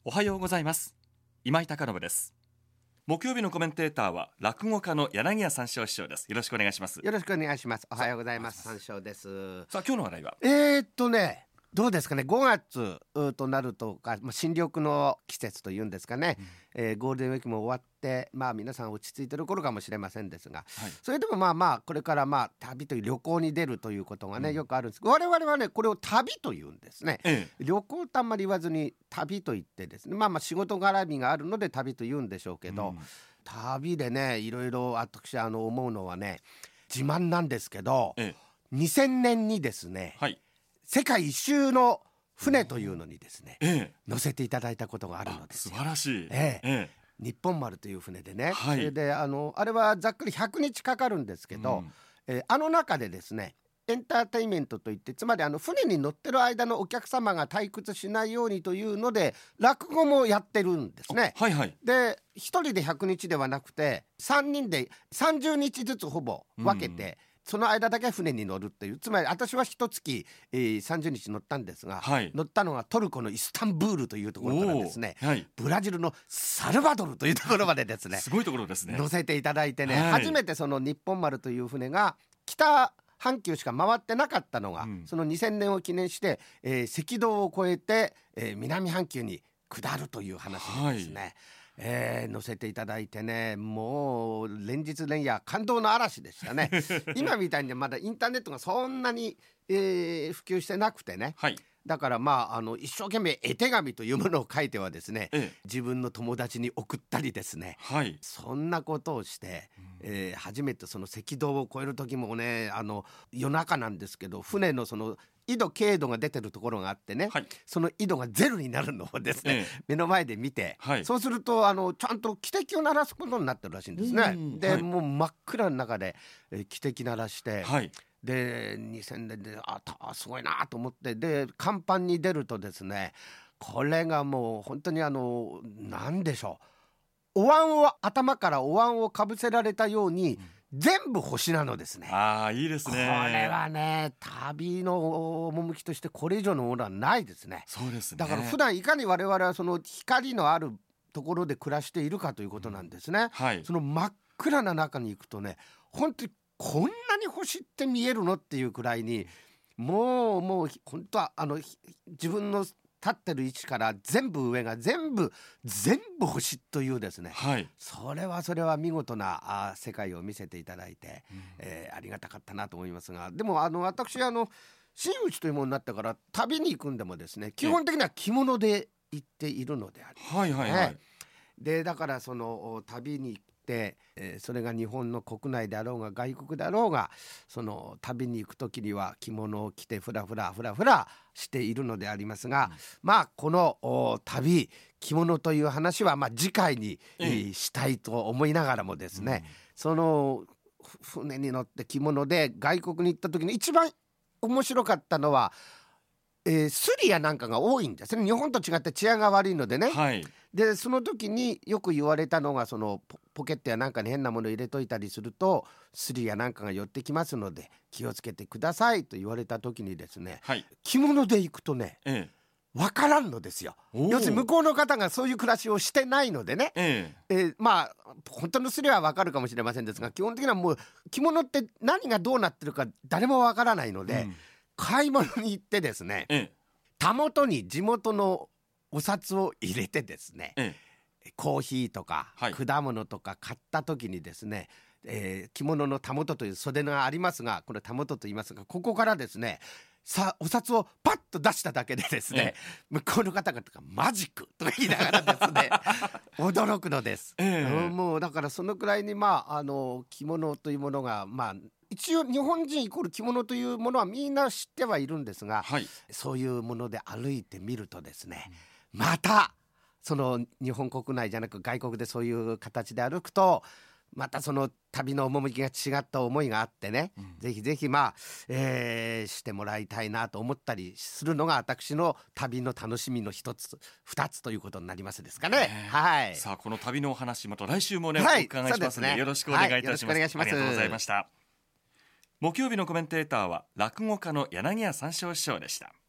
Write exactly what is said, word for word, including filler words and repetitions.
おはようございます。今井貴信です。木曜日のコメンテーターは落語家の柳家三笑師匠です。よろしくお願いします。 よろしくお願いします。おはようございます。三笑です。 さあ今日の話題はえーっとねどうですかね。ごがつとなるとか、まあ、新緑の季節というんですかね、うんえー、ゴールデンウィークも終わってまあ皆さん落ち着いてる頃かもしれませんですが、はい、それでもまあまあこれからまあ旅という旅行に出るということがね、うん、よくあるんです。我々はねこれを旅というんですね、ええ、旅行とあんまり言わずに旅と言ってですね、まあまあ仕事絡みがあるので旅と言うんでしょうけど、うん、旅でねいろいろ私あの思うのはね自慢なんですけど、ええ、にせんねんにですね、はい世界一周の船というのにですね、ええ、乗せていただいたことがあるのですよ。 素晴らしい、 ええええ、日本丸という船でね、はい、それで あのあれはざっくりひゃくにちかかるんですけど、うんえー、あの中でですねエンターテインメントといってつまりあの船に乗ってる間のお客様が退屈しないようにというので落語もやってるんですね、はいはい、でひとりでひゃくにちではなくてさんにんでさんじゅうにちずつほぼ分けて、うんその間だけ船に乗るっていうつまり私は一月、えー、さんじゅうにち乗ったんですが、はい、乗ったのがトルコのイスタンブールというところからですね、はい、ブラジルのサルバドルというところまでですねすごいところですね乗せていただいてね、はい、初めてその日本丸という船が北半球しか回ってなかったのが、うん、そのにせんねんを記念して、えー、赤道を越えて、えー、南半球に下るという話でですね、はいえー、乗せていただいてねもう連日連夜感動の嵐でしたね今みたいにまだインターネットがそんなに、えー、普及してなくてね、はい、だからまあ、あの一生懸命絵手紙というものを書いてはですね、ええ、自分の友達に送ったりですね、はい、そんなことをして、うんえー、初めてその赤道を越える時もねあの夜中なんですけど船のその緯度経度が出てるところがあってね、はい、その緯度がゼロになるのをですね、ええ、目の前で見て、はい、そうするとあのちゃんと汽笛を鳴らすことになってるらしいんですね。で、はい、もう真っ暗の中で、えー、汽笛鳴らして、はい、でにせんねんであたすごいなと思ってで甲板に出るとですねこれがもう本当にあの何でしょうお椀を頭からお椀をかぶせられたように、うん全部星なのですね。 ああいいですね。 これはね旅の趣としてこれ以上のものはないですね。 そうですね。 だから普段いかに我々はその光のあるところで暮らしているかということなんですね、うんはい、その真っ暗な中に行くとね本当にこんなに星って見えるのっていうくらいにもうもう本当はあの自分の立ってる位置から全部上が全部全部星というですね、はい、それはそれは見事なあ世界を見せていただいて、うんえー、ありがたかったなと思いますがでもあの私あの真打ちというものになってから旅に行くんでもですね基本的には着物で行っているのであります、ねはいはいはい、でだからその旅に行ってえー、それが日本の国内であろうが外国であろうがその旅に行く時には着物を着てフラフラフラフラしているのでありますが、うん、まあこの旅着物という話はまあ次回に、えー、したいと思いながらもですね、うん、その船に乗って着物で外国に行った時に一番面白かったのはえー、スリやなんかが多いんですね。日本と違って治安が悪いのでね、はい、でその時によく言われたのがその ポ, ポケットやなんかに変なもの入れといたりするとスリやなんかが寄ってきますので気をつけてくださいと言われた時にですね、はい、着物で行くとね、ええ、分からんのですよ。要するに向こうの方がそういう暮らしをしてないのでね、えええー、まあ本当のスリは分かるかもしれませんですが基本的にはもう着物って何がどうなってるか誰も分からないので、うん買い物に行ってですね、ええ、たもとに地元のお札を入れてですね、ええ、コーヒーとか果物とか買った時にですね、えー、着物のたもとという袖がありますがこれたもとと言いますがここからですねさお札をパッと出しただけでですね、ええ、向こうの方々がマジックと言いながらですね驚くのです、ええ、もうだからそのくらいにまああの着物というものがまあ一応日本人イコール着物というものはみんな知ってはいるんですが、はい、そういうもので歩いてみるとですね、うん、またその日本国内じゃなく外国でそういう形で歩くとまたその旅の趣が違った思いがあってね、うん、ぜひぜひまあ、えー、してもらいたいなと思ったりするのが私の旅の楽しみの一つ二つということになりますですかね、えーはい、 さあこの旅のお話また来週もね、はい、お伺いしますの で, で、ね、よろしくお願いいたします、はい、よろしくお願いします。ありがとうございました。木曜日のコメンテーターは落語家の柳家三笑師匠でした。